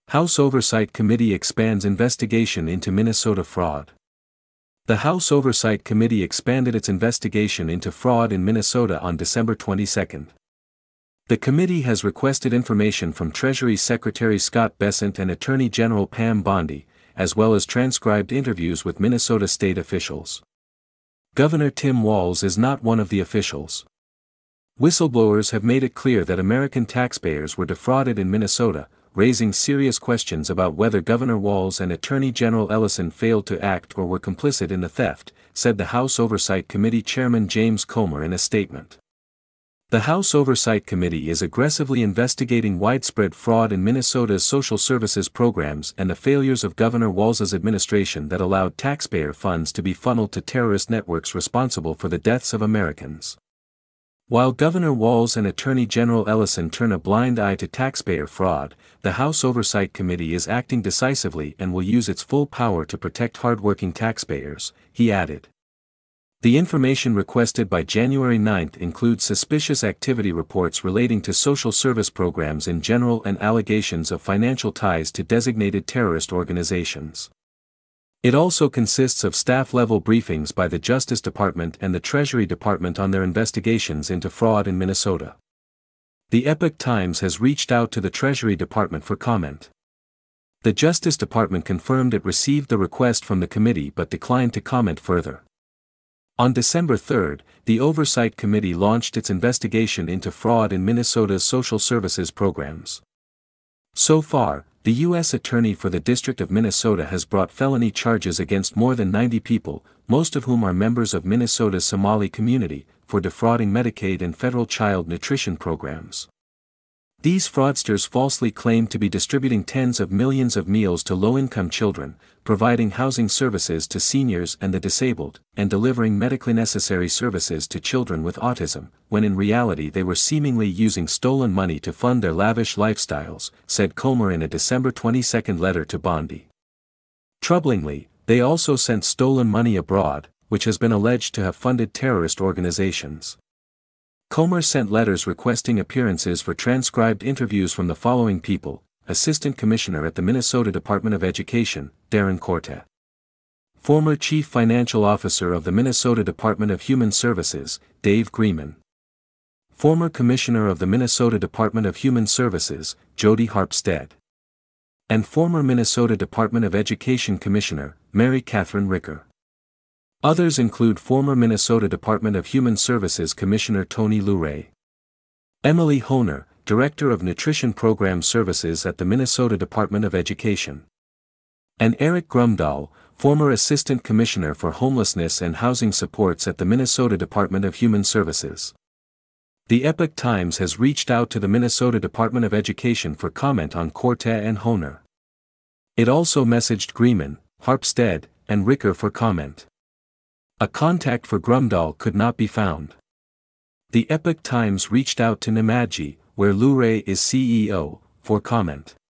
House Oversight Committee expands investigation into Minnesota fraud. The House Oversight Committee expanded its investigation into fraud in Minnesota on December 22. The committee has requested information from Treasury Secretary Scott Bessent and Attorney General Pam Bondi, as well as transcribed interviews with Minnesota state officials. Governor Tim Walz is not one of the officials. Whistleblowers have made it clear that American taxpayers were defrauded in Minnesota, raising serious questions about whether Governor Walz and Attorney General Ellison failed to act or were complicit in the theft, said the House Oversight Committee Chairman James Comer in a statement. The House Oversight Committee is aggressively investigating widespread fraud in Minnesota's social services programs and the failures of Governor Walz's administration that allowed taxpayer funds to be funneled to terrorist networks responsible for the deaths of Americans. While Governor Walz and Attorney General Ellison turn a blind eye to taxpayer fraud, the House Oversight Committee is acting decisively and will use its full power to protect hardworking taxpayers, he added. The information requested by January 9 includes suspicious activity reports relating to social service programs in general and allegations of financial ties to designated terrorist organizations. It also consists of staff-level briefings by the Justice Department and the Treasury Department on their investigations into fraud in Minnesota. The Epoch Times has reached out to the Treasury Department for comment. The Justice Department confirmed it received the request from the committee but declined to comment further. On December 3, the Oversight Committee launched its investigation into fraud in Minnesota's social services programs. So far, the U.S. Attorney for the District of Minnesota has brought felony charges against more than 90 people, most of whom are members of Minnesota's Somali community, for defrauding Medicaid and federal child nutrition programs. These fraudsters falsely claim to be distributing tens of millions of meals to low-income children, providing housing services to seniors and the disabled, and delivering medically necessary services to children with autism, when in reality they were seemingly using stolen money to fund their lavish lifestyles, said Comer in a December 22 letter to Bondi. Troublingly, they also sent stolen money abroad, which has been alleged to have funded terrorist organizations. Comer sent letters requesting appearances for transcribed interviews from the following people: Assistant Commissioner at the Minnesota Department of Education, Darren Corte. Former Chief Financial Officer of the Minnesota Department of Human Services, Dave Grieman. Former Commissioner of the Minnesota Department of Human Services, Jody Harpstead. And former Minnesota Department of Education Commissioner, Mary Catherine Ricker. Others include former Minnesota Department of Human Services Commissioner Tony Luray, Emily Honer, Director of Nutrition Program Services at the Minnesota Department of Education, and Eric Grumdahl, former Assistant Commissioner for Homelessness and Housing Supports at the Minnesota Department of Human Services. The Epoch Times has reached out to the Minnesota Department of Education for comment on Corte and Honer. It also messaged Grieman, Harpstead, and Ricker for comment. A contact for Grumdahl could not be found. The Epoch Times reached out to Nemadji, where Luray is CEO, for comment.